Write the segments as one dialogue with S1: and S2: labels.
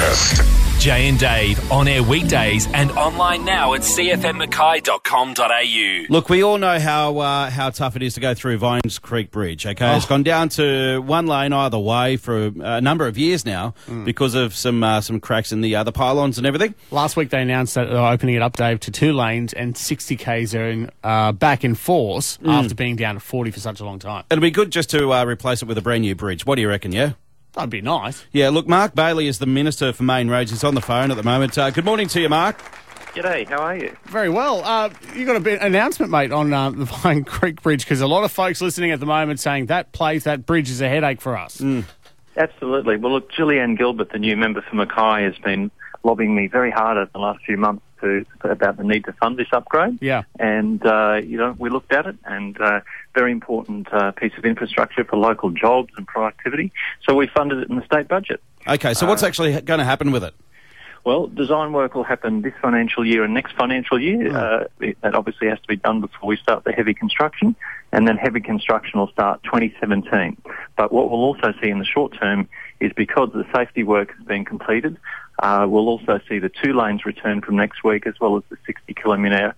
S1: podcast.
S2: Jay and Dave, on air weekdays and online now at cfmmackay.com.au.
S3: Look, we all know how tough it is to go through Vines Creek Bridge, okay? It's gone down to one lane either way for a number of years now because of some cracks in the pylons and everything.
S4: Last week they announced that they're opening it up, Dave, to 2 lanes and 60 Ks are back in force after being down to 40 for such a long time.
S3: It'll be good just to replace it with a brand new bridge. What do you reckon, yeah?
S4: That'd be nice.
S3: Yeah, look, Mark Bailey is the Minister for Main Roads. He's on the phone at the moment. Good morning to you, Mark.
S5: G'day, how are you?
S4: Very well. You got a bit announcement, mate, on the Vine Creek Bridge, because a lot of folks listening at the moment saying that bridge is a headache for us.
S5: Absolutely. Well, look, Julianne Gilbert, the new member for Mackay, has been lobbying me very hard over the last few months about the need to fund this upgrade.
S4: Yeah.
S5: And, we looked at it, and very important piece of infrastructure for local jobs and productivity. So we funded it in the state budget.
S3: Okay, so what's actually going to happen with it?
S5: Well, design work will happen this financial year and next financial year. That obviously has to be done before we start the heavy construction, and then heavy construction will start 2017. But what we'll also see in the short term is, because the safety work has been completed, we'll also see the 2 lanes return from next week, as well as the 60 kilometre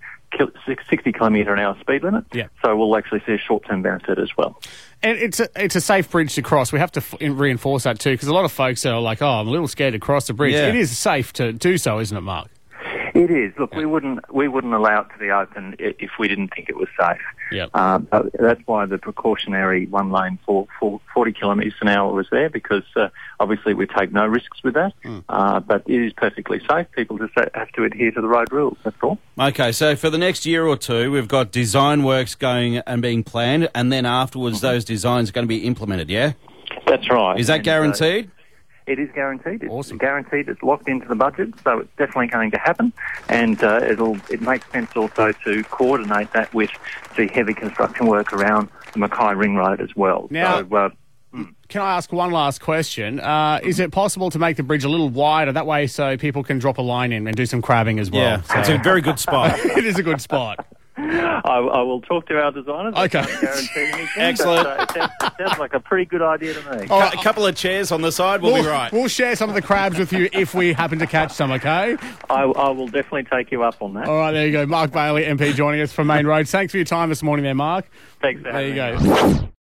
S5: an hour speed limit.
S4: Yeah.
S5: So we'll actually see a short-term benefit as well.
S4: And it's a safe bridge to cross. We have to reinforce that too, because a lot of folks are like, I'm a little scared to cross the bridge.
S3: Yeah.
S4: It is safe to do so, isn't it, Mark?
S5: It is. Look, we wouldn't allow it to be open if we didn't think it was safe.
S4: Yep.
S5: That's why the precautionary 1 lane for 40 kilometres an hour was there, because obviously we take no risks with that. But it is perfectly safe. People just have to adhere to the road rules, that's all.
S3: Okay, so for the next year or two, we've got design works going and being planned, and then afterwards those designs are going to be implemented, yeah?
S5: That's right.
S3: Is that guaranteed?
S5: It is guaranteed. It's
S4: Awesome.
S5: guaranteed. It's locked into the budget, so it's definitely going to happen. And it makes sense also to coordinate that with the heavy construction work around the Mackay Ring Road as well.
S4: Now-
S5: So,
S4: Can I ask one last question? Is it possible to make the bridge a little wider, that way so people can drop a line in and do some crabbing as well?
S3: Yeah, it's a very good spot.
S4: It is a good spot.
S5: I will talk to our designers.
S4: Okay.
S5: I can't guarantee anything.
S3: Excellent.
S5: But, it sounds like a pretty good idea to me.
S3: A couple of chairs on the side, we'll be right.
S4: We'll share some of the crabs with you if we happen to catch some, okay?
S5: I will definitely take you up on that.
S4: All right, there you go. Mark Bailey, MP, joining us from Main Roads. Thanks for your time this morning there, Mark.
S5: Thanks for
S4: There
S5: having
S4: you
S5: me.
S4: go.